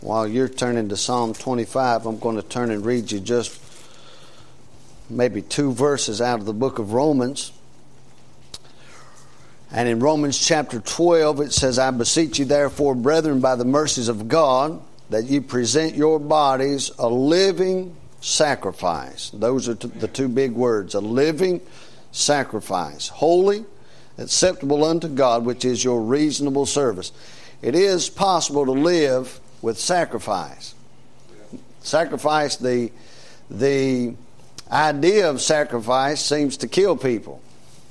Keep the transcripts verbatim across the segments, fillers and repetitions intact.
While you're turning to Psalm twenty-five, I'm going to turn and read you just maybe two verses out of the book of Romans. And in Romans chapter twelve, it says, I beseech you therefore, brethren, by the mercies of God, that you present your bodies a living sacrifice. Those are the two big words, a living sacrifice, holy, acceptable unto God, which is your reasonable service. It is possible to live with sacrifice. Sacrifice, the the idea of sacrifice seems to kill people.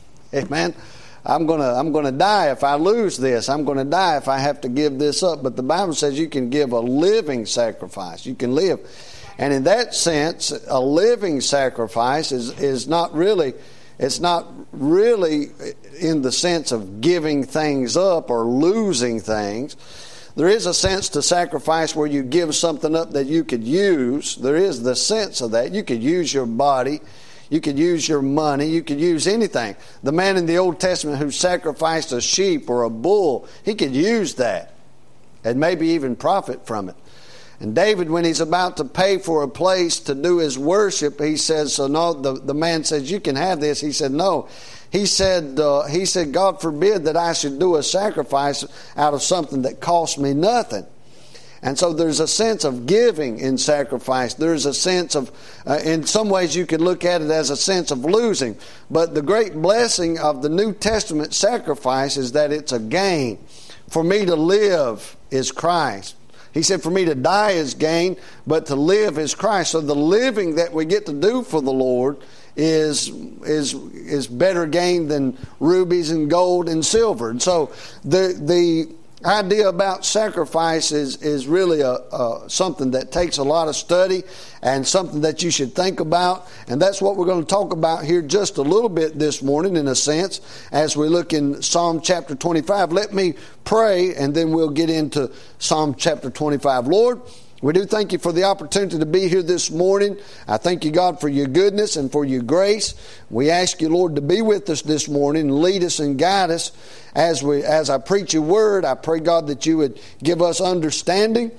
Amen. I'm gonna I'm gonna die if I lose this. I'm gonna die if I have to give this up. But the Bible says you can give a living sacrifice. You can live. And in that sense, a living sacrifice is, is not really it's not really in the sense of giving things up or losing things. There is a sense to sacrifice where you give something up that you could use. There is the sense of that. You could use your body. You could use your money. You could use anything. The man in the Old Testament who sacrificed a sheep or a bull, he could use that and maybe even profit from it. And David, when he's about to pay for a place to do his worship, he says, so no, the, the man says, you can have this. He said, no. He said, uh, he said, God forbid that I should do a sacrifice out of something that cost me nothing. And so there's a sense of giving in sacrifice. There's a sense of, uh, in some ways you could look at it as a sense of losing. But the great blessing of the New Testament sacrifice is that it's a gain. For me to live is Christ. He said, for me to die is gain, but to live is Christ. So the living that we get to do for the Lord is is is better gain than rubies and gold and silver. And so the the idea about sacrifice is, is really a, a something that takes a lot of study and something that you should think about. And that's what we're going to talk about here just a little bit this morning, in a sense, as we look in Psalm chapter twenty-five. Let me pray, and then we'll get into Psalm chapter twenty-five. Lord, we do thank you for the opportunity to be here this morning. I thank you, God, for your goodness and for your grace. We ask you, Lord, to be with us this morning and lead us and guide us as we as I preach your word. I pray, God, that you would give us understanding,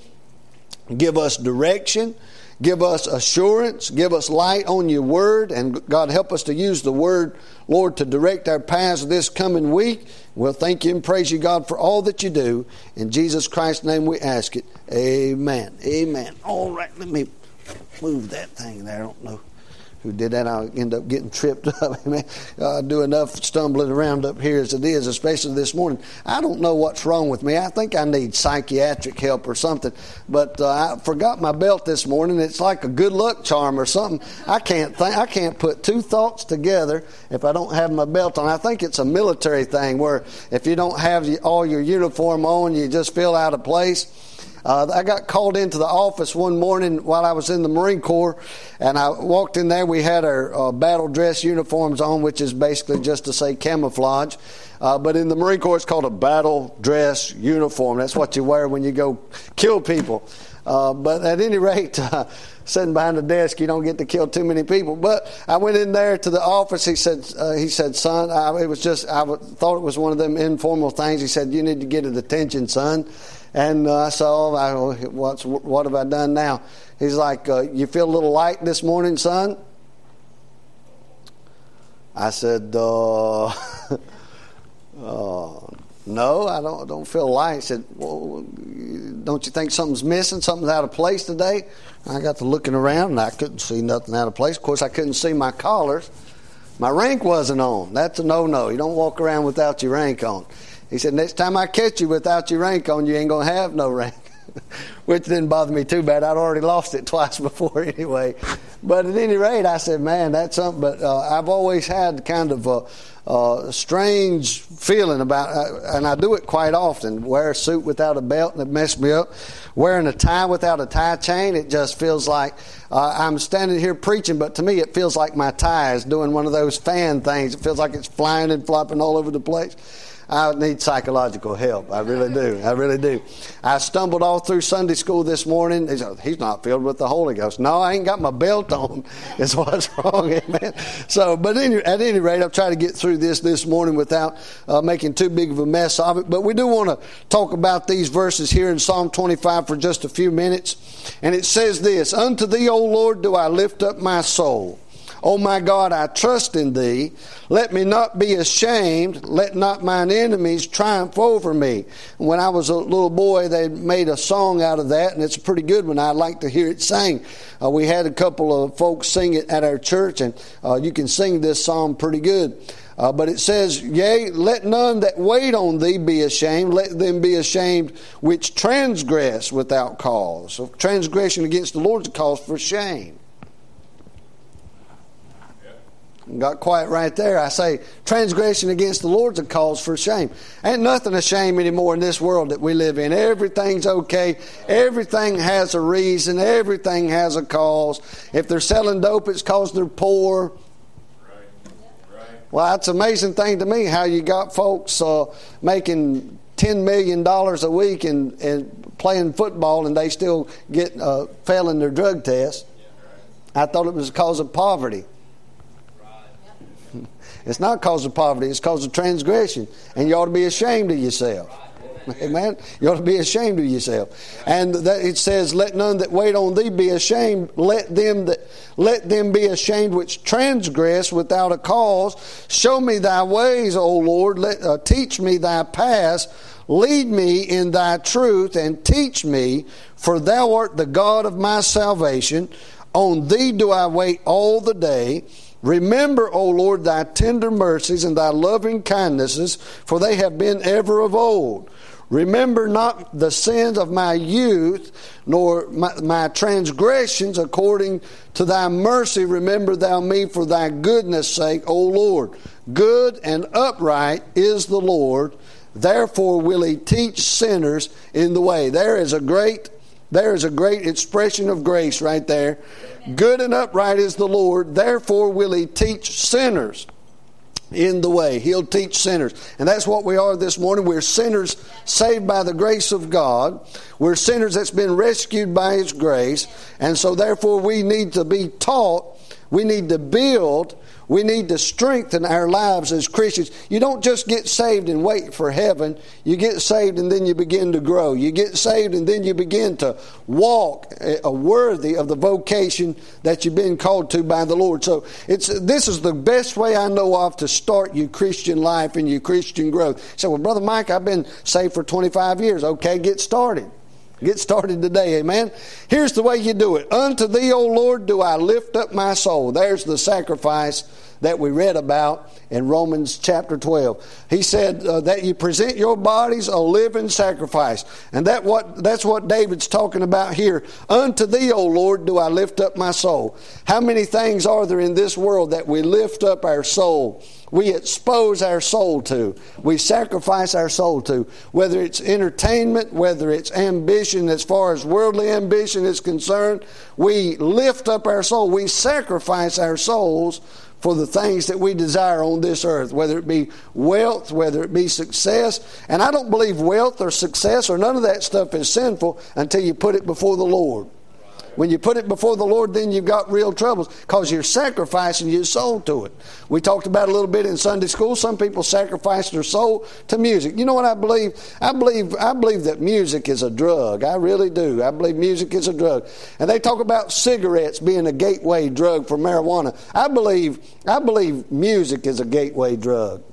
give us direction, give us assurance, give us light on your word, and God, help us to use the word, Lord, to direct our paths this coming week. We'll thank you and praise you, God, for all that you do. In Jesus Christ's name we ask it. Amen. Amen. All right, let me move that thing there. I don't know who did that. I'll end up getting tripped up. Amen. I do enough stumbling around up here as it is, especially this morning. I don't know what's wrong with me. I think I need psychiatric help or something. But uh, I forgot my belt this morning. It's like a good luck charm or something. I can't think. I can't put two thoughts together if I don't have my belt on. I think it's a military thing where if you don't have all your uniform on, you just feel out of place. Uh, I got called into the office one morning while I was in the Marine Corps, and I walked in there. We had our uh, battle dress uniforms on, which is basically just to say camouflage. Uh, but in the Marine Corps, it's called a battle dress uniform. That's what you wear when you go kill people. Uh, but at any rate, uh, sitting behind the desk, you don't get to kill too many people. But I went in there to the office. He said, uh, "He said, son, I, it was just I w- thought it was one of them informal things." He said, "You need to get it attention, son." And uh, I saw, I, what's, what have I done now? He's like, uh, you feel a little light this morning, son? I said, uh, uh, no, I don't don't feel light. He said, well, don't you think something's missing? Something's out of place today? I got to looking around, and I couldn't see nothing out of place. Of course, I couldn't see my collars. My rank wasn't on. That's a no-no. You don't walk around without your rank on. He said, next time I catch you without your rank on, you ain't going to have no rank. Which didn't bother me too bad. I'd already lost it twice before anyway. But at any rate, I said, man, that's something. But uh, I've always had kind of a, a strange feeling about, uh, and I do it quite often, wear a suit without a belt, and it messed me up. Wearing a tie without a tie chain, it just feels like uh, I'm standing here preaching, but to me it feels like my tie is doing one of those fan things. It feels like it's flying and flopping all over the place. I need psychological help. I really do. I really do. I stumbled all through Sunday school this morning. He's, he's not filled with the Holy Ghost. No, I ain't got my belt on. Is what's wrong. Amen. So, but any, at any rate, I'll try to get through this this morning without uh, making too big of a mess of it. But we do want to talk about these verses here in Psalm twenty-five for just a few minutes. And it says this, "Unto thee, O Lord, do I lift up my soul. O my God, I trust in thee. Let me not be ashamed. Let not mine enemies triumph over me." When I was a little boy, they made a song out of that, and it's a pretty good one. I'd like to hear it sang. Uh, we had a couple of folks sing it at our church, and uh, you can sing this song pretty good. Uh, but it says, "Yea, let none that wait on thee be ashamed. Let them be ashamed which transgress without cause." So transgression against the Lord's a cause for shame. Got quiet right there. I say transgression against the Lord's a cause for shame. Ain't nothing a shame anymore in this world that we live in. Everything's okay. Everything has a reason. Everything has a cause. If they're selling dope, it's because they're poor. Right. Right. Well, that's an amazing thing to me how you got folks uh, making ten million dollars a week and, and playing football and they still get uh, failing their drug test. I thought it was because of poverty. It's not because of poverty. It's because of transgression. And you ought to be ashamed of yourself. Amen. You ought to be ashamed of yourself. And that it says, "Let none that wait on thee be ashamed. Let them that let them be ashamed which transgress without a cause. Show me thy ways, O Lord. Let uh, teach me thy paths. Lead me in thy truth and teach me, for thou art the God of my salvation. On thee do I wait all the day. Remember, O Lord, thy tender mercies and thy loving kindnesses, for they have been ever of old. Remember not the sins of my youth, nor my, my transgressions. According to thy mercy, remember thou me for thy goodness' sake, O Lord. Good and upright is the Lord. Therefore will he teach sinners in the way." There is a great There is a great expression of grace right there. Good and upright is the Lord. Therefore will he teach sinners in the way. He'll teach sinners. And that's what we are this morning. We're sinners saved by the grace of God. We're sinners that's been rescued by his grace. And so therefore we need to be taught. We need to build. We need to strengthen our lives as Christians. You don't just get saved and wait for heaven. You get saved and then you begin to grow. You get saved and then you begin to walk a worthy of the vocation that you've been called to by the Lord. So it's this is the best way I know of to start your Christian life and your Christian growth. You say, "Well, Brother Mike, I've been saved for twenty-five years. Okay, get started. Get started today, amen. Here's the way you do it. "Unto thee, O Lord, do I lift up my soul." There's the sacrifice that we read about in Romans chapter twelve. He said uh, that you present your bodies a living sacrifice. And that what that's what David's talking about here. "Unto thee, O Lord, do I lift up my soul." How many things are there in this world that we lift up our soul? We expose our soul to. We sacrifice our soul to. Whether it's entertainment, whether it's ambition as far as worldly ambition is concerned, we lift up our soul. We sacrifice our souls for the things that we desire on this earth, whether it be wealth, whether it be success. And I don't believe wealth or success or none of that stuff is sinful until you put it before the Lord. When you put it before the Lord, then you've got real troubles because you're sacrificing your soul to it. We talked about it a little bit in Sunday school. Some people sacrifice their soul to music. You know what I believe? I believe I believe that music is a drug. I really do. I believe music is a drug. And they talk about cigarettes being a gateway drug for marijuana. I believe I believe music is a gateway drug.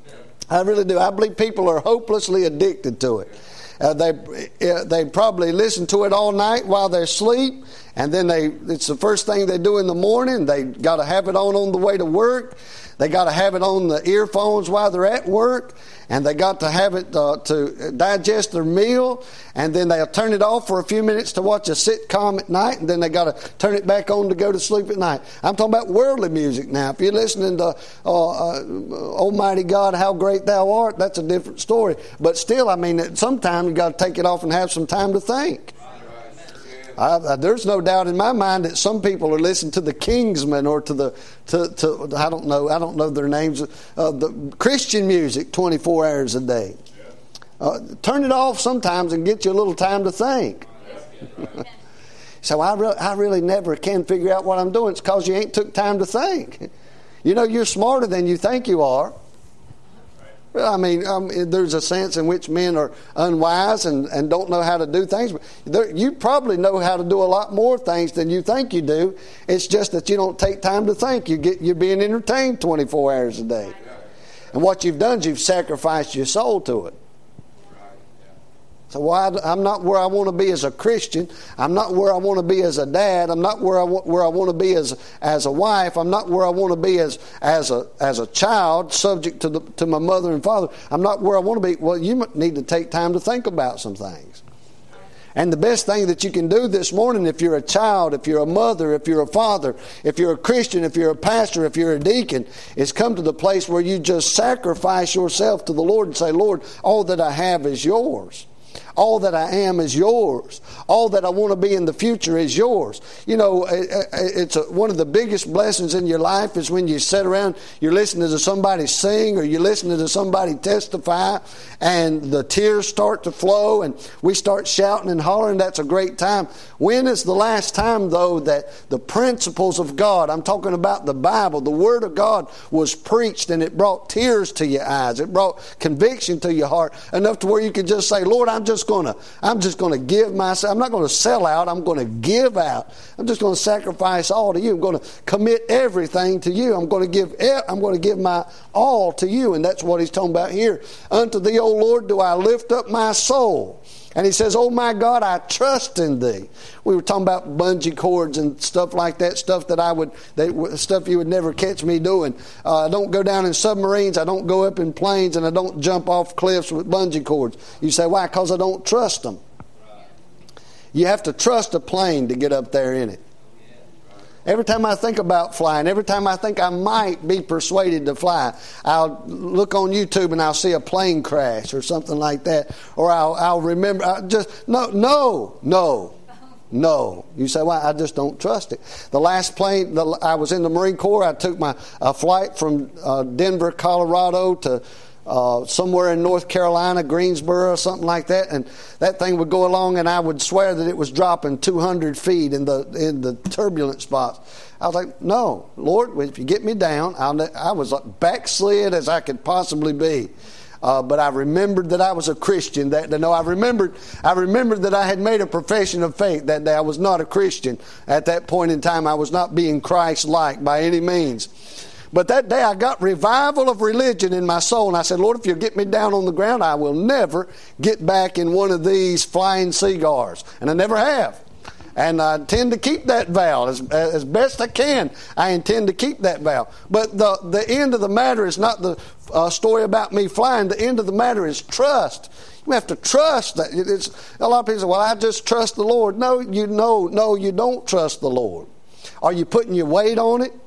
I really do. I believe people are hopelessly addicted to it. Uh, they uh, they probably listen to it all night while they're asleep, and then they it's the first thing they do in the morning. They got to have it on on the way to work. They got to have it on the earphones while they're at work, and they got to have it uh, to digest their meal, and then they'll turn it off for a few minutes to watch a sitcom at night, and then they got to turn it back on to go to sleep at night. I'm talking about worldly music now. If you're listening to uh, uh, Almighty God, how great thou art, that's a different story. But still, I mean, sometimes you got to take it off and have some time to think. I, I, there's no doubt in my mind that some people are listening to the Kingsmen or to the to, to I don't know I don't know their names uh, the Christian music twenty-four hours a day. Uh, turn it off sometimes and get you a little time to think. So I, re- I really never can figure out what I'm doing. It's because you ain't took time to think. You know, you're smarter than you think you are. Well, I mean, um, there's a sense in which men are unwise and, and don't know how to do things. But you probably know how to do a lot more things than you think you do. It's just that you don't take time to think. You get, you're being entertained twenty-four hours a day. And what you've done is you've sacrificed your soul to it. So why, I'm not where I want to be as a Christian. I'm not where I want to be as a dad. I'm not where I, where I want to be as as a wife. I'm not where I want to be as as a as a child, subject to the, to my mother and father. I'm not where I want to be. Well, you need to take time to think about some things. And the best thing that you can do this morning, if you're a child, if you're a mother, if you're a father, if you're a Christian, if you're a pastor, if you're a deacon, is come to the place where you just sacrifice yourself to the Lord and say, Lord, all that I have is yours. All that I am is yours. All that I want to be in the future is yours. You know, it's a, one of the biggest blessings in your life is when you sit around, you're listening to somebody sing or you're listening to somebody testify and the tears start to flow and we start shouting and hollering. That's a great time. When is the last time, though, that the principles of God, I'm talking about the Bible, the Word of God was preached and it brought tears to your eyes. It brought conviction to your heart enough to where you could just say, Lord, I'm just going to, I'm just going to give myself. I'm not going to sell out. I'm going to give out. I'm just going to sacrifice all to you. I'm going to commit everything to you. I'm going to give, I'm going to give my all to you. And that's what he's talking about here. Unto thee, O Lord, do I lift up my soul. And he says, oh my God, I trust in thee. We were talking about bungee cords and stuff like that, stuff that I would, that, stuff you would never catch me doing. Uh, I don't go down in submarines, I don't go up in planes, and I don't jump off cliffs with bungee cords. You say, why? Because I don't trust them. You have to trust a plane to get up there in it. Every time I think about flying, every time I think I might be persuaded to fly, I'll look on YouTube and I'll see a plane crash or something like that. Or I'll, I'll remember, I'll just, no, no, no, no. You say, well, I just don't trust it. The last plane, the, I was in the Marine Corps. I took my a flight from uh, Denver, Colorado to Uh, somewhere in North Carolina, Greensboro, or something like that, and that thing would go along, and I would swear that it was dropping two hundred feet in the in the turbulent spots. I was like, "No, Lord, if you get me down," I'll, I was backslid as I could possibly be. Uh, but I remembered that I was a Christian that day. No, I remembered, I remembered that I had made a profession of faith that day. I was not a Christian at that point in time. I was not being Christ-like by any means. But that day I got revival of religion in my soul. And I said, Lord, if you'll get me down on the ground, I will never get back in one of these flying cigars. And I never have. And I intend to keep that vow as, as best I can. I intend to keep that vow. But the, the end of the matter is not the uh, story about me flying. The end of the matter is trust. You have to trust that. It's, a lot of people say, well, I just trust the Lord. No, you know, no, you don't trust the Lord. Are you putting your weight on it?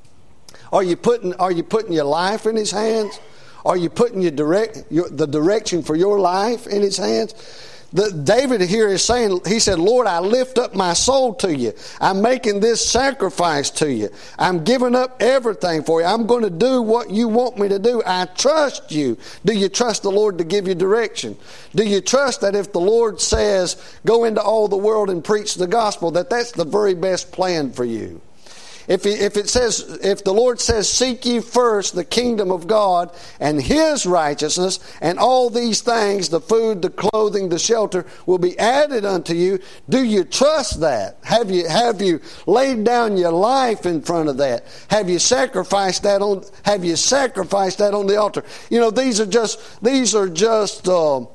Are you putting Are you putting your life in His hands? Are you putting your direct your, the direction for your life in His hands? The, David here is saying, he said, Lord, I lift up my soul to you. I'm making this sacrifice to you. I'm giving up everything for you. I'm going to do what you want me to do. I trust you. Do you trust the Lord to give you direction? Do you trust that if the Lord says, go into all the world and preach the gospel, that that's the very best plan for you? If, he, if it says, if the Lord says, seek ye first the kingdom of God and His righteousness, and all these things, the food, the clothing, the shelter, will be added unto you, do you trust that? Have you have you laid down your life in front of that? Have you sacrificed that on? Have you sacrificed that on the altar? You know, these are just these are just uh,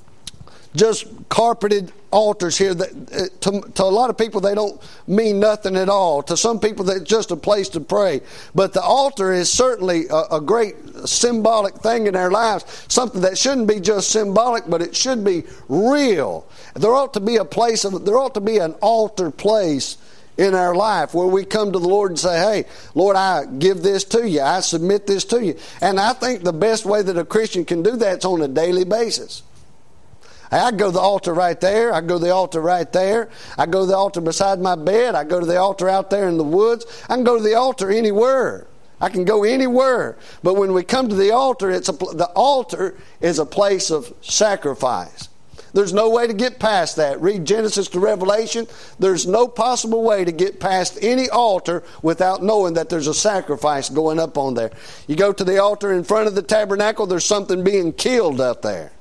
just carpeted altars here that to, to a lot of people they don't mean nothing at all. To some people that's just a place to pray. But the altar is certainly a, a great symbolic thing in our lives. Something that shouldn't be just symbolic, but it should be real. There ought to be a place of there ought to be an altar place in our life where we come to the Lord and say, hey, Lord, I give this to you. I submit this to you. And I think the best way that a Christian can do that is on a daily basis. I go to the altar right there. I go to the altar right there. I go to the altar beside my bed. I go to the altar out there in the woods. I can go to the altar anywhere. I can go anywhere. But when we come to the altar, it's a, the altar is a place of sacrifice. There's no way to get past that. Read Genesis to Revelation. There's no possible way to get past any altar without knowing that there's a sacrifice going up on there. You go to the altar in front of the tabernacle, there's something being killed up there.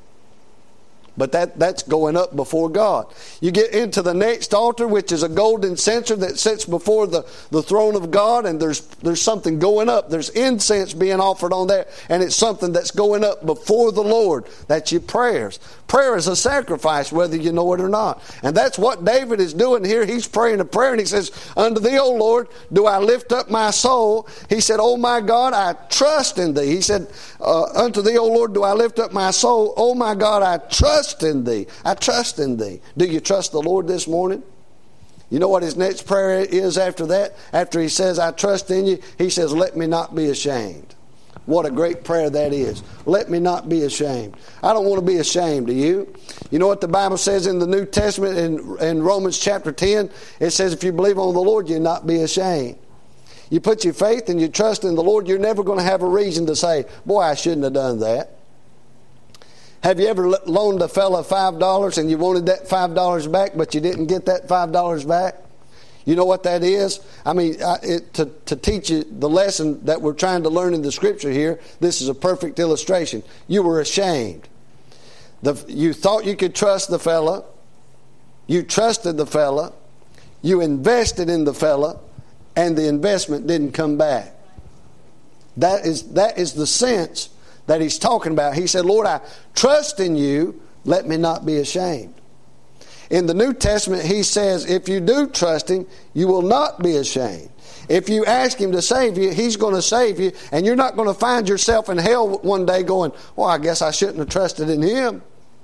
But that, that's going up before God. You get into the next altar, which is a golden censer that sits before the, the throne of God, and there's there's something going up. There's incense being offered on there, and it's something that's going up before the Lord. That's your prayers. Prayer is a sacrifice, whether you know it or not. And that's what David is doing here. He's praying a prayer, and he says, "Unto thee, O Lord, do I lift up my soul." He said, "Oh my God, I trust in thee." He said, uh, "Unto thee, O Lord, do I lift up my soul. Oh my God, I trust in thee. I trust in thee." Do you trust the Lord this morning? You know what his next prayer is after that? After he says, "I trust in you," he says, "Let me not be ashamed." What a great prayer that is. Let me not be ashamed. I don't want to be ashamed, do you? You know what the Bible says in the New Testament in, in Romans chapter ten? It says if you believe on the Lord, you'll not be ashamed. You put your faith and your trust in the Lord, you're never going to have a reason to say, "Boy, I shouldn't have done that." Have you ever loaned a fella five dollars and you wanted that five dollars back, but you didn't get that five dollars back? You know what that is? I mean, it, to, to teach you the lesson that we're trying to learn in the Scripture here, this is a perfect illustration. You were ashamed. The, you thought you could trust the fella. You trusted the fella. You invested in the fella, and the investment didn't come back. That is, that is the sense that he's talking about. He said, "Lord, I trust in you. Let me not be ashamed." In the New Testament, he says, if you do trust him, you will not be ashamed. If you ask him to save you, he's going to save you, and you're not going to find yourself in hell one day going, "Well, I guess I shouldn't have trusted in him."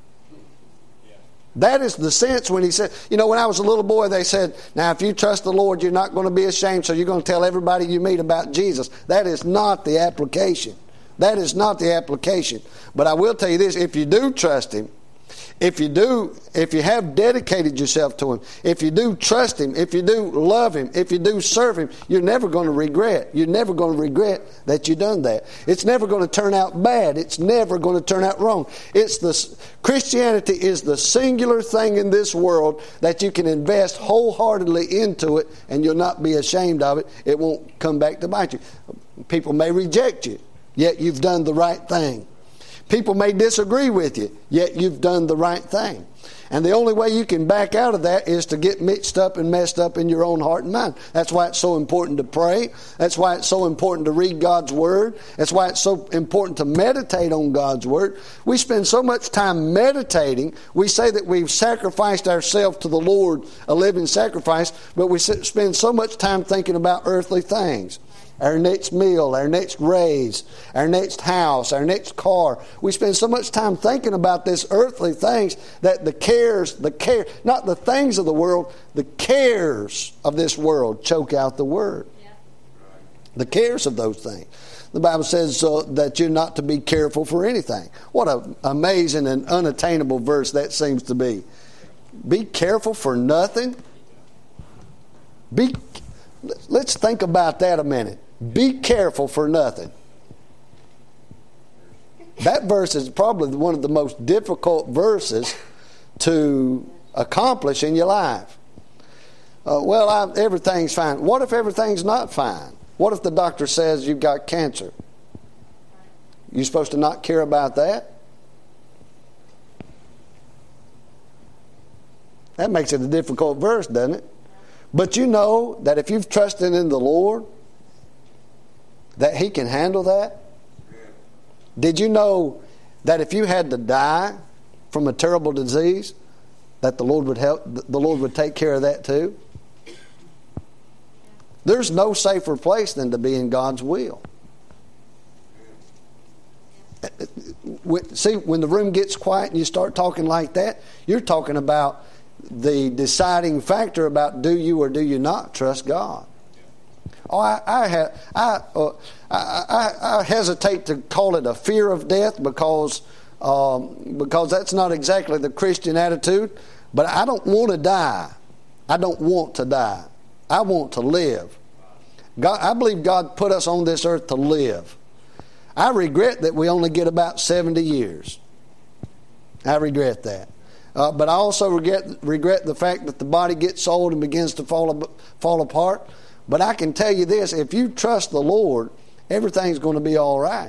That is the sense when he said, you know, when I was a little boy, they said, "Now, if you trust the Lord, you're not going to be ashamed, so you're going to tell everybody you meet about Jesus." That is not the application. That is not the application. But I will tell you this, if you do trust him, if you do, if you have dedicated yourself to him, if you do trust him, if you do love him, if you do serve him, you're never going to regret. You're never going to regret that you've done that. It's never going to turn out bad. It's never going to turn out wrong. It's the Christianity is the singular thing in this world that you can invest wholeheartedly into it, and you'll not be ashamed of it. It won't come back to bite you. People may reject you, yet you've done the right thing. People may disagree with you, yet you've done the right thing. And the only way you can back out of that is to get mixed up and messed up in your own heart and mind. That's why it's so important to pray. That's why it's so important to read God's Word. That's why it's so important to meditate on God's Word. We spend so much time meditating. We say that we've sacrificed ourselves to the Lord, a living sacrifice, but we spend so much time thinking about earthly things. Our next meal, our next raise, our next house, our next car. We spend so much time thinking about this earthly things that the cares, the care, not the things of the world, the cares of this world choke out the Word. Yeah. The cares of those things. The Bible says uh, that you're not to be careful for anything. What an amazing and unattainable verse that seems to be. Be careful for nothing. Be. Let's think about that a minute. Be careful for nothing. That verse is probably one of the most difficult verses to accomplish in your life. Uh, well, I, everything's fine. What if everything's not fine? What if the doctor says you've got cancer? You supposed to not care about that? That makes it a difficult verse, doesn't it? But you know that if you've trusted in the Lord, that He can handle that. Did you know that if you had to die from a terrible disease, that the Lord would help? The Lord would take care of that too. There's no safer place than to be in God's will. See, when the room gets quiet and you start talking like that, you're talking about the deciding factor about do you or do you not trust God. Oh, I I, have, I, uh, I, I I hesitate to call it a fear of death because um, because that's not exactly the Christian attitude. But I don't want to die. I don't want to die. I want to live. God, I believe God put us on this earth to live. I regret that we only get about seventy years. I regret that. Uh, but I also regret, regret the fact that the body gets old and begins to fall, fall apart. But I can tell you this, if you trust the Lord, everything's going to be all right.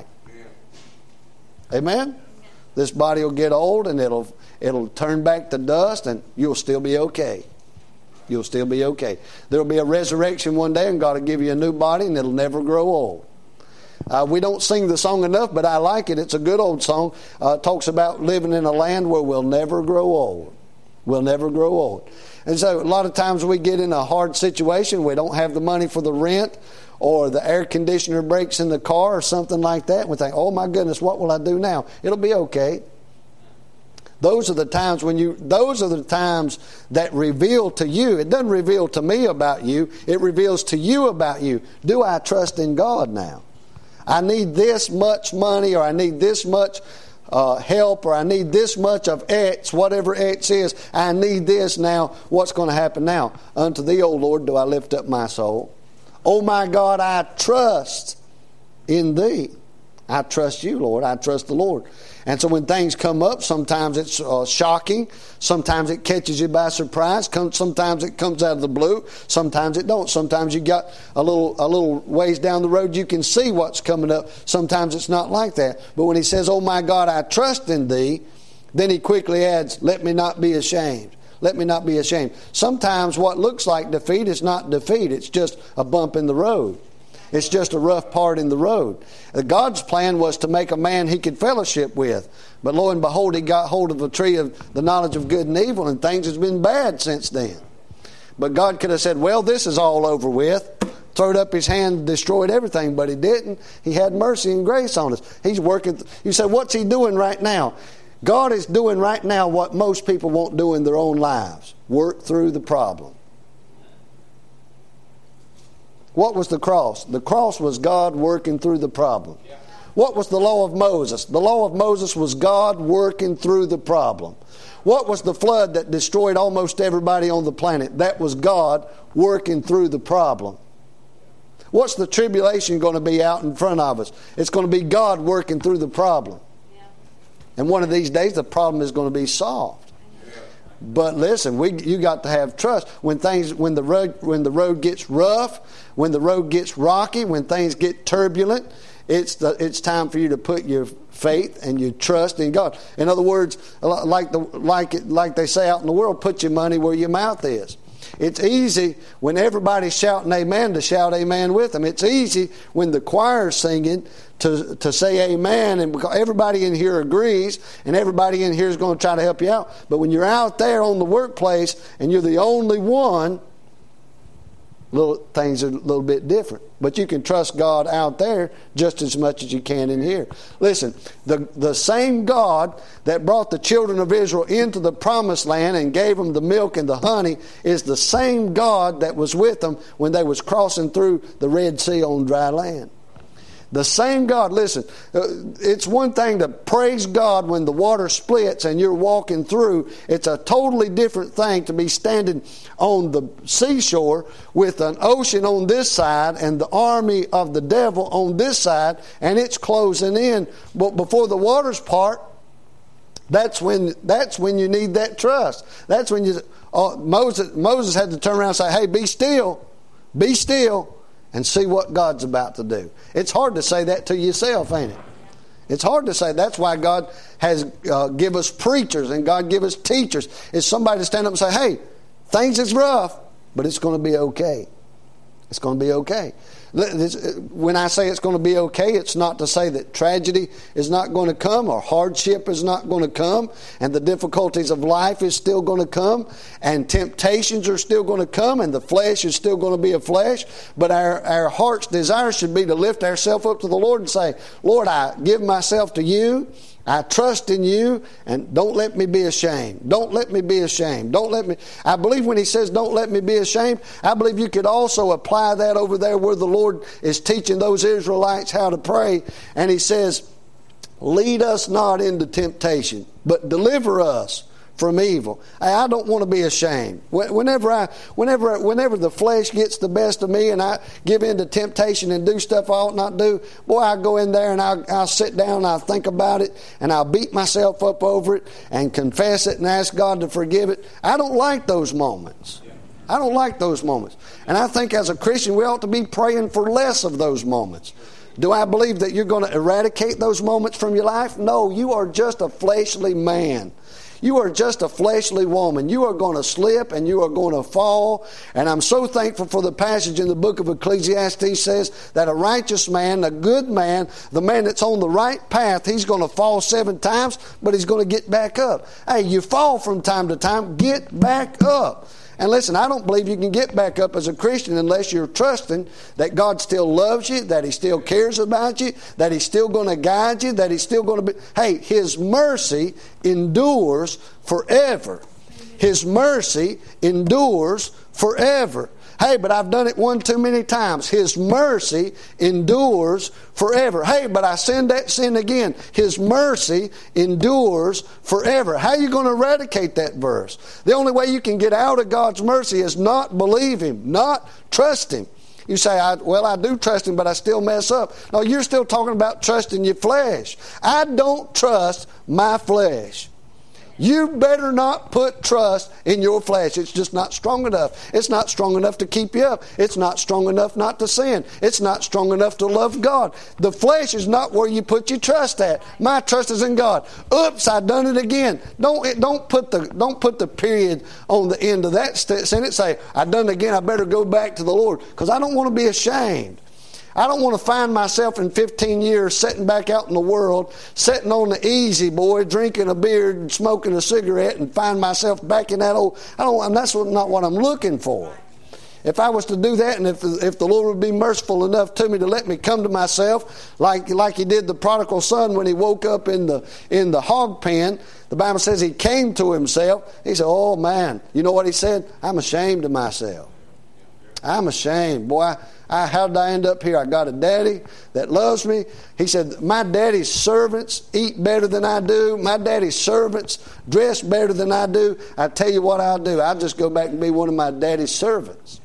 Yeah. Amen? Yeah. This body will get old and it'll it'll turn back to dust and you'll still be okay. You'll still be okay. There'll be a resurrection one day and God will give you a new body and it'll never grow old. Uh, we don't sing the song enough, but I like it. It's a good old song. Uh, it talks about living in a land where we'll never grow old. We'll never grow old. And so a lot of times we get in a hard situation. We don't have the money for the rent, or the air conditioner breaks in the car or something like that. We think, oh my goodness, what will I do now? It'll be okay. Those are the times when you, those are the times that reveal to you. It doesn't reveal to me about you. It reveals to you about you. Do I trust in God now? I need this much money, or I need this much uh, help, or I need this much of X, whatever X is. I need this now. What's going to happen now? Unto thee, O Lord, do I lift up my soul. Oh my God, I trust in thee. I trust you, Lord. I trust the Lord. And so when things come up, sometimes it's uh, shocking. Sometimes it catches you by surprise. Sometimes it comes out of the blue. Sometimes it don't. Sometimes you got a little a little ways down the road, you can see what's coming up. Sometimes it's not like that. But when he says, oh my God, I trust in thee, then he quickly adds, let me not be ashamed. Let me not be ashamed. Sometimes what looks like defeat is not defeat. It's just a bump in the road. It's just a rough part in the road. God's plan was to make a man he could fellowship with. But lo and behold, he got hold of the tree of the knowledge of good and evil, and things has been bad since then. But God could have said, well, this is all over with. Throwed up his hand and destroyed everything, but he didn't. He had mercy and grace on us. He's working. You say, what's he doing right now? God is doing right now what most people won't do in their own lives. Work through the problem. What was the cross? The cross was God working through the problem. What was the law of Moses? The law of Moses was God working through the problem. What was the flood that destroyed almost everybody on the planet? That was God working through the problem. What's the tribulation going to be out in front of us? It's going to be God working through the problem. And one of these days the problem is going to be solved. But listen, we you got to have trust. When things when the road when the road gets rough, when the road gets rocky, when things get turbulent, it's the it's time for you to put your faith and your trust in God. In other words, like the like it, like they say out in the world, put your money where your mouth is. It's easy when everybody's shouting amen to shout amen with them. It's easy when the choir's singing to, to say amen, and because everybody in here agrees and everybody in here is going to try to help you out. But when you're out there on the workplace and you're the only one, little things are a little bit different. But you can trust God out there just as much as you can in here. Listen, the, the same God that brought the children of Israel into the promised land and gave them the milk and the honey is the same God that was with them when they was crossing through the Red Sea on dry land. The same God. Listen, it's one thing to praise God when the water splits and you're walking through. It's a totally different thing to be standing on the seashore with an ocean on this side and the army of the devil on this side, and it's closing in. But before the waters part, that's when that's when you need that trust. That's when you uh, Moses Moses had to turn around and say, "Hey, be still, be still." And see what God's about to do. It's hard to say that to yourself, ain't it? It's hard to say. That's why God has uh, give us preachers and God give us teachers. It's somebody to stand up and say, hey, things is rough, but it's going to be okay. It's going to be okay. When I say it's going to be okay, it's not to say that tragedy is not going to come or hardship is not going to come and the difficulties of life is still going to come and temptations are still going to come and the flesh is still going to be a flesh. But our, our heart's desire should be to lift ourselves up to the Lord and say, Lord, I give myself to you. I trust in you, and don't let me be ashamed. Don't let me be ashamed. Don't let me. I believe when he says don't let me be ashamed, I believe you could also apply that over there where the Lord is teaching those Israelites how to pray. And he says, Lead us not into temptation, but deliver us from evil. Hey, I don't want to be ashamed. Whenever I, whenever, whenever the flesh gets the best of me and I give in to temptation and do stuff I ought not do, boy, I go in there and I'll, I'll sit down and I'll think about it and I'll beat myself up over it and confess it and ask God to forgive it. I don't like those moments. I don't like those moments. And I think as a Christian, we ought to be praying for less of those moments. Do I believe that you're going to eradicate those moments from your life? No, you are just a fleshly man. You are just a fleshly woman. You are going to slip and you are going to fall. And I'm so thankful for the passage in the book of Ecclesiastes says that a righteous man, a good man, the man that's on the right path, he's going to fall seven times, but he's going to get back up. Hey, you fall from time to time, get back up. And listen, I don't believe you can get back up as a Christian unless you're trusting that God still loves you, that He still cares about you, that He's still going to guide you, that He's still going to be... Hey, His mercy endures forever. His mercy endures forever. Hey, but I've done it one too many times. His mercy endures forever. Hey, but I sinned that sin again. His mercy endures forever. How are you going to eradicate that verse? The only way you can get out of God's mercy is not believe Him, not trust Him. You say, I, well, I do trust Him, but I still mess up. No, you're still talking about trusting your flesh. I don't trust my flesh. You better not put trust in your flesh. It's just not strong enough. It's not strong enough to keep you up. It's not strong enough not to sin. It's not strong enough to love God. The flesh is not where you put your trust at. My trust is in God. Oops, I done it again. Don't don't put the don't put the period on the end of that sentence. Say, I done it again. I better go back to the Lord because I don't want to be ashamed. I don't want to find myself in fifteen years sitting back out in the world, sitting on the easy boy, drinking a beer and smoking a cigarette and find myself back in that old... I don't. And that's not what I'm looking for. If I was to do that and if, if the Lord would be merciful enough to me to let me come to myself like, like He did the prodigal son when he woke up in the, in the hog pen, the Bible says he came to himself. He said, oh man, you know what he said? I'm ashamed of myself. I'm ashamed. Boy, I, I, how did I end up here? I got a daddy that loves me. He said, my daddy's servants eat better than I do. My daddy's servants dress better than I do. I tell you what I'll do. I'll just go back and be one of my daddy's servants.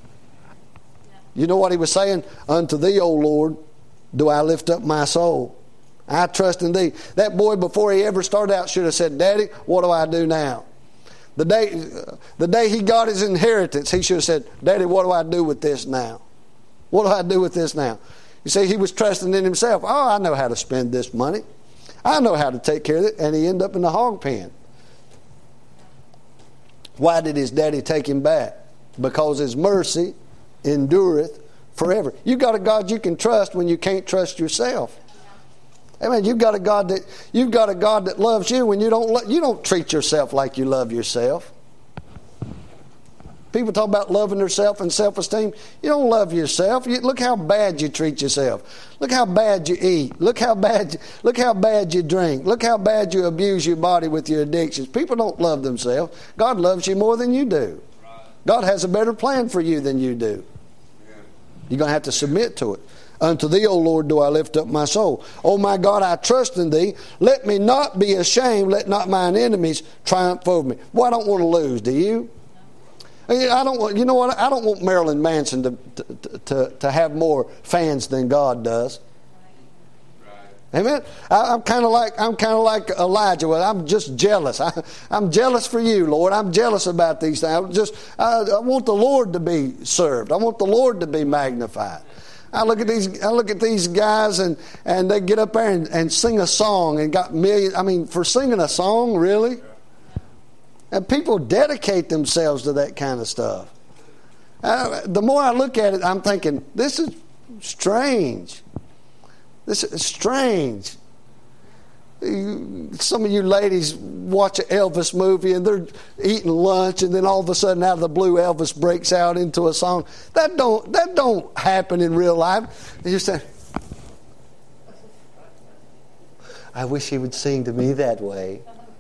You know what he was saying? Unto thee, O Lord, do I lift up my soul. I trust in thee. That boy, before he ever started out, should have said, Daddy, what do I do now? The day, the day he got his inheritance, he should have said, Daddy, what do I do with this now? What do I do with this now? You see, he was trusting in himself. Oh, I know how to spend this money. I know how to take care of it. And he ended up in the hog pen. Why did his daddy take him back? Because His mercy endureth forever. You got a God you can trust when you can't trust yourself. Amen. You've got a God that you've got a God that loves you when you don't lo- you don't treat yourself like you love yourself. People talk about loving themselves and self-esteem. You don't love yourself. You, look how bad you treat yourself. Look how bad you eat. Look how bad look how bad you drink. Look how bad you abuse your body with your addictions. People don't love themselves. God loves you more than you do. God has a better plan for you than you do. You're going to have to submit to it. Unto thee, O Lord, do I lift up my soul. O my God, I trust in thee. Let me not be ashamed. Let not mine enemies triumph over me. Boy, I don't want to lose. Do you? I don't want. You know what? I don't want Marilyn Manson to to, to, to have more fans than God does. Amen. I, I'm kind of like I'm kind of like Elijah. Well, I'm just jealous. I, I'm jealous for you, Lord. I'm jealous about these things. I just I, I want the Lord to be served. I want the Lord to be magnified. I look at these. I look at these guys, and, and they get up there and, and sing a song, and got millions. I mean, for singing a song, really. And people dedicate themselves to that kind of stuff. Uh, the more I look at it, I'm thinking, this is strange. This is strange. Some of you ladies watch an Elvis movie and they're eating lunch, and then all of a sudden, out of the blue, Elvis breaks out into a song. That don't that don't happen in real life. You say, I wish he would sing to me that way.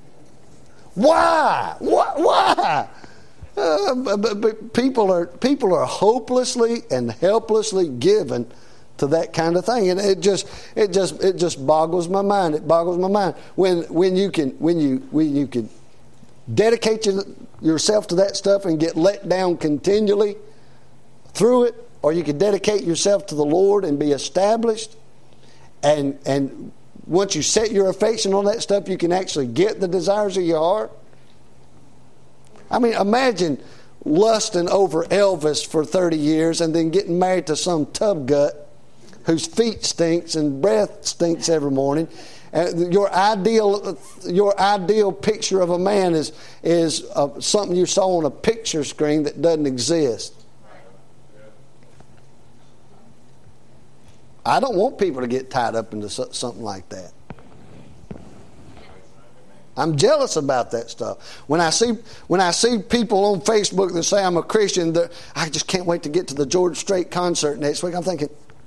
Why? Why? Why? Uh, but, but people are people are hopelessly and helplessly given to that kind of thing. And it just it just it just boggles my mind. It boggles my mind when when you can when you when you can dedicate your, yourself to that stuff and get let down continually through it, or you can dedicate yourself to the Lord and be established. And and once you set your affection on that stuff, you can actually get the desires of your heart. I mean, imagine lusting over Elvis for thirty years and then getting married to some tub gut whose feet stinks and breath stinks every morning. Uh, your ideal, your ideal picture of a man is is uh, something you saw on a picture screen that doesn't exist. I don't want people to get tied up into something like that. I'm jealous about that stuff. When I see when I see people on Facebook that say I'm a Christian, that I just can't wait to get to the George Strait concert next week. I'm thinking,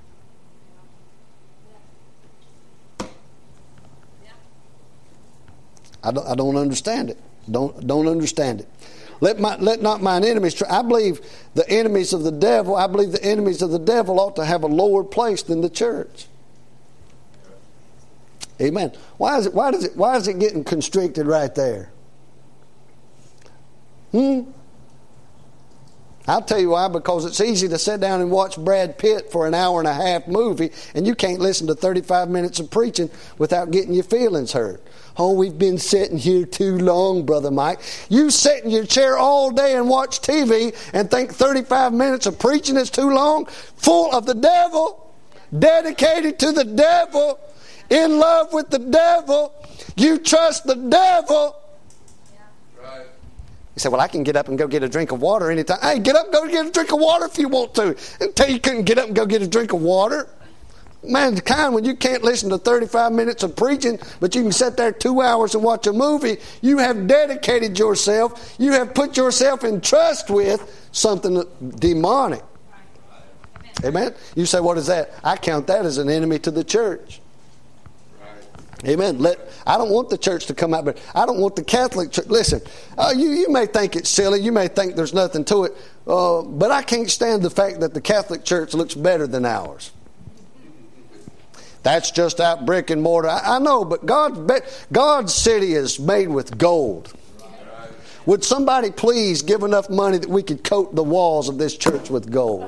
I don't, I don't understand it. Don't don't understand it. Let my let not mine enemies try. I believe the enemies of the devil. I believe the enemies of the devil ought to have a lower place than the church. Amen. Why is it? Why does it? Why is it getting constricted right there? Hmm. I'll tell you why. Because it's easy to sit down and watch Brad Pitt for an hour and a half movie, and you can't listen to thirty-five minutes of preaching without getting your feelings hurt. Oh, we've been sitting here too long, Brother Mike. You sit in your chair all day and watch T V and think thirty-five minutes of preaching is too long? Full of the devil, dedicated to the devil, in love with the devil. You trust the devil. Right. You say, well, I can get up and go get a drink of water anytime. Hey, get up and go get a drink of water if you want to. Until you couldn't get up and go get a drink of water. Mankind, when you can't listen to thirty-five minutes of preaching, but you can sit there two hours and watch a movie, you have dedicated yourself, you have put yourself in trust with something demonic. Amen? You say, what is that? I count that as an enemy to the church. Amen. Let I don't want the church to come out, but I don't want the Catholic church. Listen, uh, you, you may think it's silly, you may think there's nothing to it, uh, but I can't stand the fact that the Catholic church looks better than ours. That's just out brick and mortar. I, I know, but God's, God's city is made with gold. Would somebody please give enough money that we could coat the walls of this church with gold?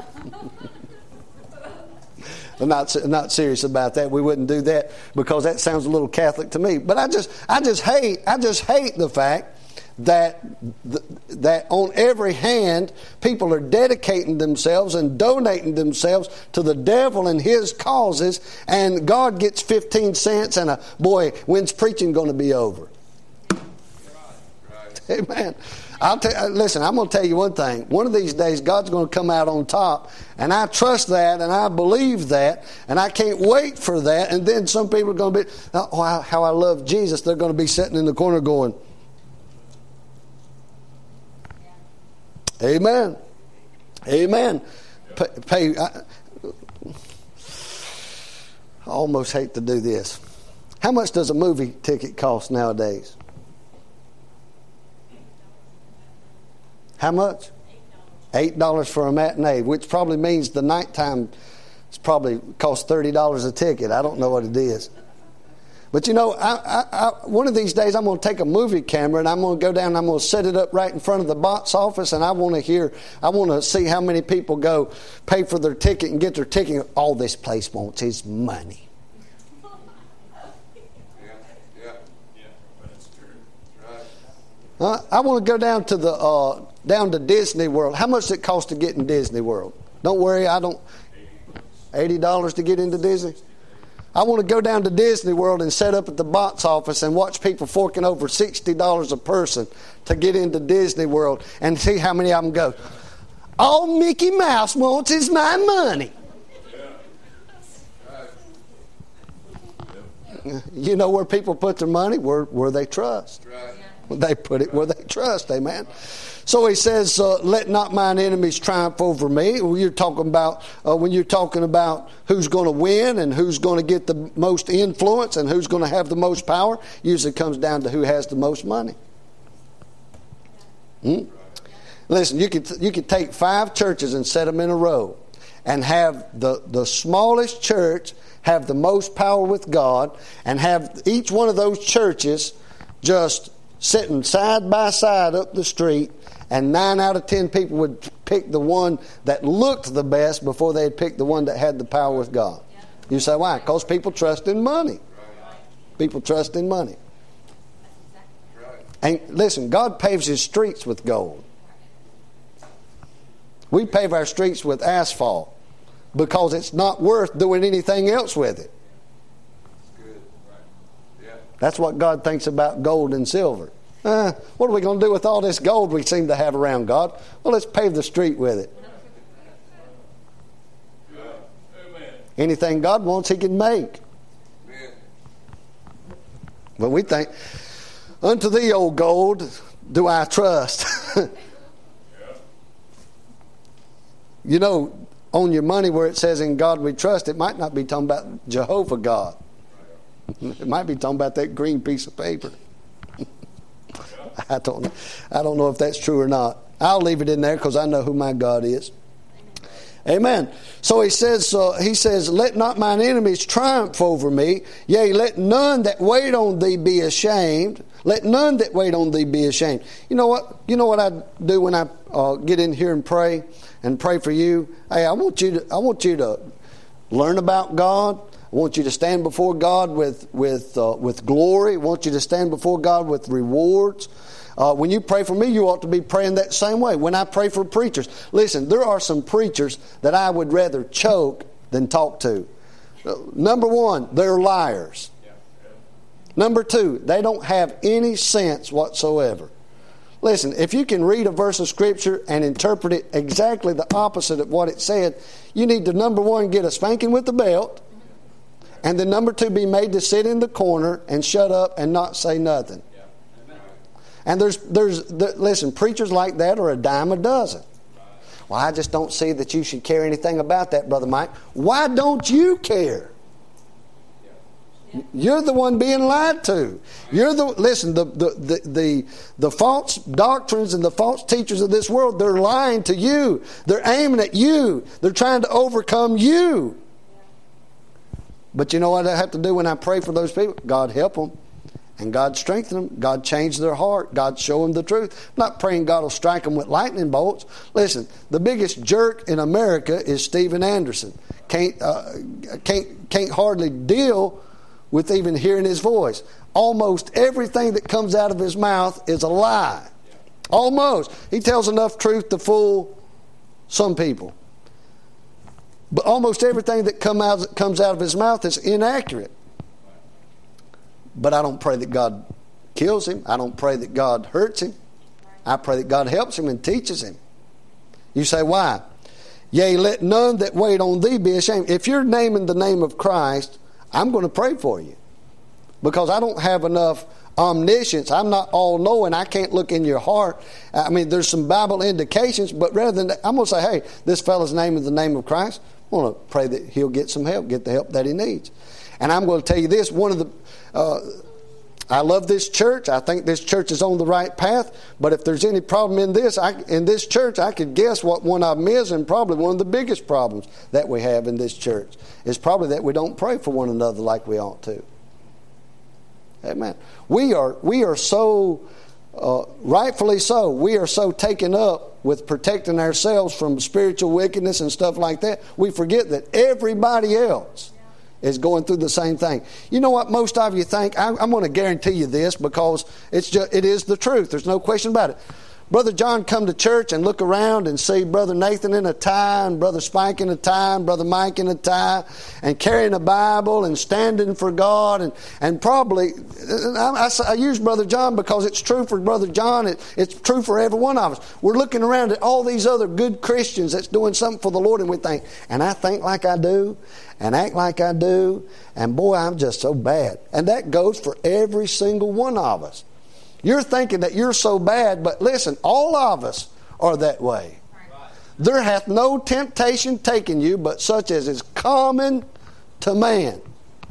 I'm not, not serious about that. We wouldn't do that because that sounds a little Catholic to me. But I just, I just hate, I just hate the fact that that on every hand people are dedicating themselves and donating themselves to the devil and his causes, and God gets fifteen cents and a boy, when's preaching going to be over? Right. Amen. I'll tell, listen, I'm going to tell you one thing. One of these days God's going to come out on top, and I trust that and I believe that, and I can't wait for that. And then some people are going to be, oh, how I love Jesus. They're going to be sitting in the corner going, Amen. Amen. Pay, pay I, I almost hate to do this. How much does a movie ticket cost nowadays? How much? Eight dollars for a matinee, which probably means the nighttime it's probably costs thirty dollars a ticket. I don't know what it is. But you know, I, I, I, one of these days I'm going to take a movie camera and I'm going to go down and I'm going to set it up right in front of the box office, and I want to hear, I want to see how many people go pay for their ticket and get their ticket. All this place wants is money. Yeah, yeah, yeah, but it's true. Right. Uh, I want to go down to the uh, down to Disney World. How much does it cost to get in Disney World? Don't worry, I don't. eighty dollars to get into Disney. I want to go down to Disney World and set up at the box office and watch people forking over sixty dollars a person to get into Disney World and see how many of them go. All Mickey Mouse wants is my money. Yeah. You know where people put their money? Where, where they trust. Right. They put it where they trust. Amen. So he says, uh, let not mine enemies triumph over me. When you're talking about, uh, when you're talking about who's going to win and who's going to get the most influence and who's going to have the most power, usually comes down to who has the most money. Hmm? Listen, you could you could take five churches and set them in a row, and have the, the smallest church have the most power with God, and have each one of those churches just sitting side by side up the street, and nine out of ten people would pick the one that looked the best before they'd pick the one that had the power with God. You say, why? Because people trust in money. People trust in money. And listen, God paves His streets with gold. We pave our streets with asphalt because it's not worth doing anything else with it. That's what God thinks about gold and silver. Uh, what are we going to do with all this gold we seem to have around, God? Well, let's pave the street with it. Anything God wants, He can make. But we think, unto thee, O gold, do I trust. You know, on your money where it says in God we trust, it might not be talking about Jehovah God. It might be talking about that green piece of paper. I don't know. I don't know if that's true or not. I'll leave it in there because I know who my God is. Amen. So he says, uh, he says, let not mine enemies triumph over me. Yea, let none that wait on thee be ashamed. Let none that wait on thee be ashamed. You know what? You know what I do when I uh, get in here and pray and pray for you? Hey, I want you to. I want you to learn about God. I want you to stand before God with with uh, with glory. I want you to stand before God with rewards. Uh, when you pray for me, you ought to be praying that same way. When I pray for preachers, listen, there are some preachers that I would rather choke than talk to. Uh, number one, they're liars. Number two, they don't have any sense whatsoever. Listen, if you can read a verse of Scripture and interpret it exactly the opposite of what it said, you need to, number one, get a spanking with the belt, and then number two, be made to sit in the corner and shut up and not say nothing. And there's, there's, the, listen, preachers like that are a dime a dozen. Well, I just don't see that you should care anything about that, Brother Mike. Why don't you care? You're the one being lied to. You're the listen. The the the the, the false doctrines and the false teachers of this world, they're lying to you. They're aiming at you. They're trying to overcome you. But you know what I have to do when I pray for those people? God help them. And God strengthen them. God change their heart. God show them the truth. I'm not praying God will strike them with lightning bolts. Listen, the biggest jerk in America is Steven Anderson. Can't uh, can't can't hardly deal with even hearing his voice. Almost everything that comes out of his mouth is a lie. Almost. He tells enough truth to fool some people. But almost everything that come out, comes out of his mouth is inaccurate. But I don't pray that God kills him. I don't pray that God hurts him. I pray that God helps him and teaches him. You say, why? Yea, let none that wait on thee be ashamed. If you're naming the name of Christ, I'm going to pray for you. Because I don't have enough omniscience. I'm not all-knowing. I can't look in your heart. I mean, there's some Bible indications, but rather than that, I'm going to say, hey, this fellow's name is the name of Christ. I'm going to pray that he'll get some help, get the help that he needs. And I'm going to tell you this, one of the... Uh, I love this church. I think this church is on the right path. But if there's any problem in this, I, in this church, I could guess what one of them is, and probably one of the biggest problems that we have in this church is probably that we don't pray for one another like we ought to. Amen. We are we are so, uh, rightfully so, we are so taken up with protecting ourselves from spiritual wickedness and stuff like that. We forget that everybody else is going through the same thing. You know what most of you think? I, I'm going to guarantee you this because it's just, it is the truth. There's no question about it. Brother John come to church and look around and see Brother Nathan in a tie and Brother Spike in a tie and Brother Mike in a tie and carrying a Bible and standing for God and, and probably, I, I, I use Brother John because it's true for Brother John. It, it's true for every one of us. We're looking around at all these other good Christians that's doing something for the Lord and we think, and I think like I do and act like I do and boy, I'm just so bad. And that goes for every single one of us. You're thinking that you're so bad, but listen, all of us are that way. There hath no temptation taken you, but such as is common to man.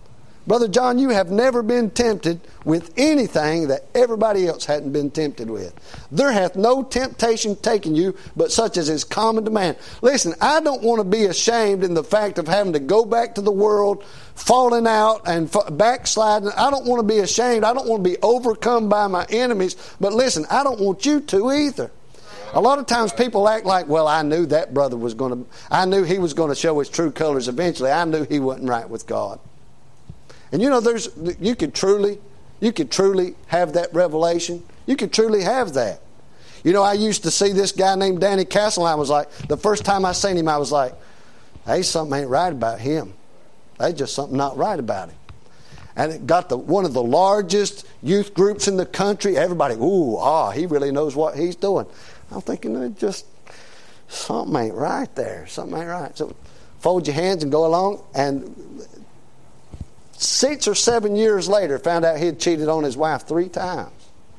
Brother John, you have never been tempted with anything that everybody else hadn't been tempted with. There hath no temptation taken you, but such as is common to man. Listen, I don't want to be ashamed in the fact of having to go back to the world, falling out and backsliding. I don't want to be ashamed. I don't want to be overcome by my enemies. But listen, I don't want you to either. A lot of times people act like, well, I knew that brother was going to, I knew he was going to show his true colors eventually. I knew he wasn't right with God. And you know, there's you could truly, you could truly have that revelation. You could truly have that. You know, I used to see this guy named Danny Castle, and I was like, the first time I seen him, I was like, hey, something ain't right about him. There's just something not right about him. And it got the one of the largest youth groups in the country. Everybody, ooh, ah, he really knows what he's doing. I'm thinking, it just something ain't right there. Something ain't right. So fold your hands and go along. And six or seven years later, found out he had cheated on his wife three times.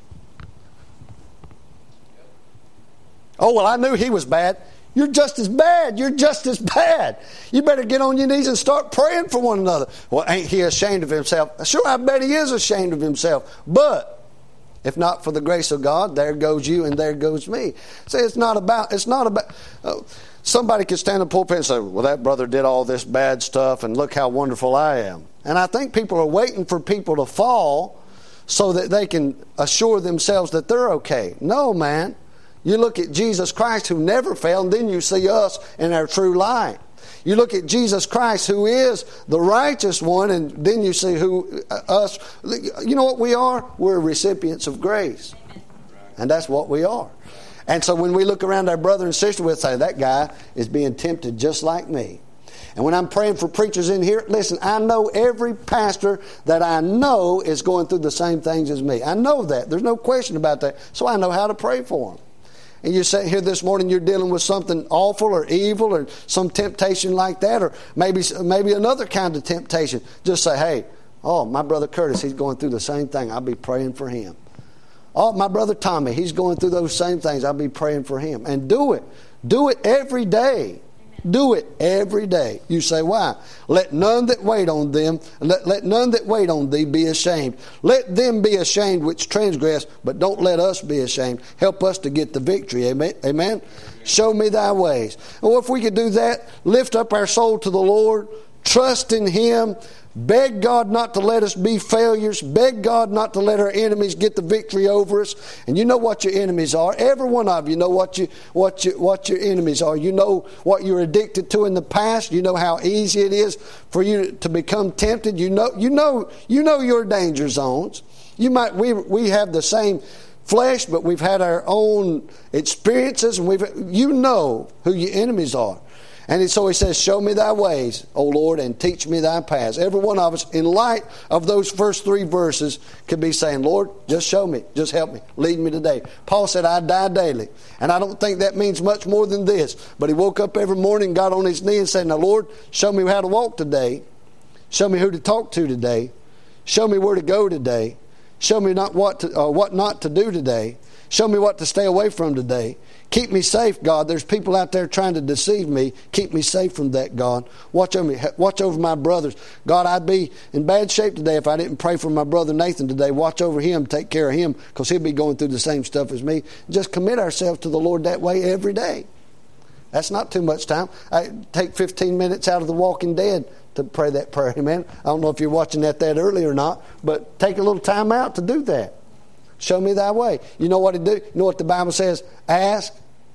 Oh, well, I knew he was bad. You're just as bad. You're just as bad. You better get on your knees and start praying for one another. Well, ain't he ashamed of himself? Sure, I bet he is ashamed of himself. But if not for the grace of God, there goes you and there goes me. See, it's not about, it's not about, uh, somebody could stand in the pulpit and say, well, that brother did all this bad stuff and look how wonderful I am. And I think people are waiting for people to fall so that they can assure themselves that they're okay. No, man. You look at Jesus Christ who never failed, and then you see us in our true light. You look at Jesus Christ who is the righteous one, and then you see who uh, us. You know what we are? We're recipients of grace. And that's what we are. And so when we look around our brother and sister, we'll say, that guy is being tempted just like me. And when I'm praying for preachers in here, listen, I know every pastor that I know is going through the same things as me. I know that. There's no question about that. So I know how to pray for them. And you sit here this morning, you're dealing with something awful or evil or some temptation like that, or maybe maybe another kind of temptation. Just say, hey, oh, my brother Curtis, he's going through the same thing. I'll be praying for him. Oh, my brother Tommy, he's going through those same things. I'll be praying for him. And do it. Do it every day. Do it every day. You say, why? Let none that wait on them, let, let none that wait on thee be ashamed. Let them be ashamed which transgress, but don't let us be ashamed. Help us to get the victory. Amen? Amen? Show me thy ways. Well, if we could do that, lift up our soul to the Lord, trust in Him, beg God not to let us be failures, beg God not to let our enemies get the victory over us. And you know what your enemies are. Every one of you know what you what you what your enemies are. You know what you're addicted to in the past. You know how easy it is for you to become tempted. You know you know you know your danger zones. You might we we have the same flesh, but we've had our own experiences, and we've you know who your enemies are. And so he says, show me thy ways, O Lord, and teach me thy paths. Every one of us, in light of those first three verses, could be saying, Lord, just show me, just help me, lead me today. Paul said, I die daily. And I don't think that means much more than this. But he woke up every morning, got on his knee and said, now Lord, show me how to walk today. Show me who to talk to today. Show me where to go today. Show me not what to, uh, what not to do today. Show me what to stay away from today. Keep me safe, God. There's people out there trying to deceive me. Keep me safe from that, God. Watch over me. Watch over my brothers. God, I'd be in bad shape today if I didn't pray for my brother Nathan today. Watch over him. Take care of him, because he'll be going through the same stuff as me. Just commit ourselves to the Lord that way every day. That's not too much time. I take fifteen minutes out of The Walking Dead to pray that prayer. Amen. I don't know if you're watching that that early or not, but take a little time out to do that. Show me thy way. You know what to do? You know what the Bible says? Ask,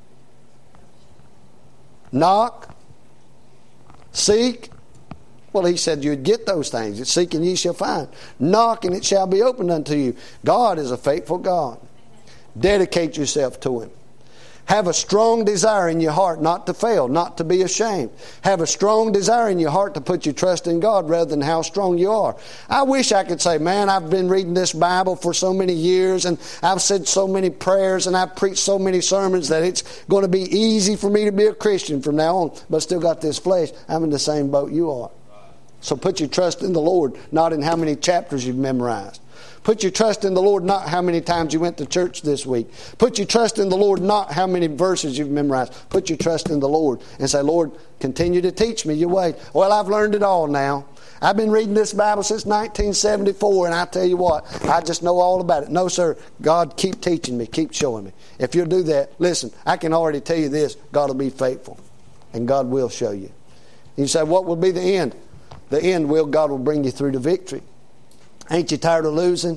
knock, seek. Well, he said you'd get those things. Seek and ye shall find. Knock and it shall be opened unto you. God is a faithful God. Dedicate yourself to Him. Have a strong desire in your heart not to fail, not to be ashamed. Have a strong desire in your heart to put your trust in God rather than how strong you are. I wish I could say, man, I've been reading this Bible for so many years, and I've said so many prayers, and I've preached so many sermons that it's going to be easy for me to be a Christian from now on, but still got this flesh. I'm in the same boat you are. So put your trust in the Lord, not in how many chapters you've memorized. Put your trust in the Lord, not how many times you went to church this week. Put your trust in the Lord, not how many verses you've memorized. Put your trust in the Lord and say, Lord, continue to teach me your way. Well, I've learned it all now. I've been reading this Bible since nineteen seventy-four, and I tell you what, I just know all about it. No, sir, God, keep teaching me, keep showing me. If you'll do that, listen, I can already tell you this, God will be faithful, and God will show you. You say, what will be the end? The end will, God will bring you through to victory. Ain't you tired of losing?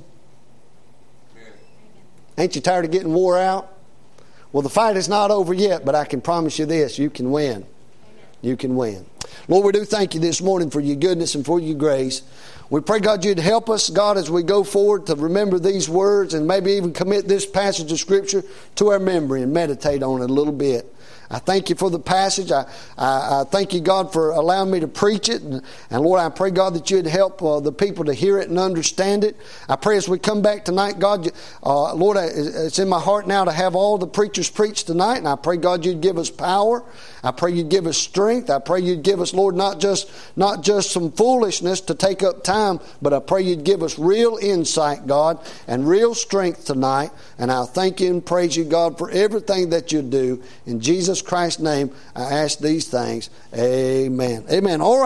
Ain't you tired of getting wore out? Well, the fight is not over yet, but I can promise you this, you can win. You can win. Lord, we do thank you this morning for your goodness and for your grace. We pray, God, you'd help us, God, as we go forward to remember these words and maybe even commit this passage of Scripture to our memory and meditate on it a little bit. I thank you for the passage. I, I, I thank you, God, for allowing me to preach it. And, and Lord, I pray, God, that you'd help uh, the people to hear it and understand it. I pray as we come back tonight, God, uh, Lord, it's in my heart now to have all the preachers preach tonight. And I pray, God, you'd give us power. I pray you'd give us strength. I pray you'd give us, Lord, not just not just some foolishness to take up time, but I pray you'd give us real insight, God, and real strength tonight. And I'll thank you and praise you, God, for everything that you do. In Jesus Christ's name, I ask these things. Amen. Amen. All right.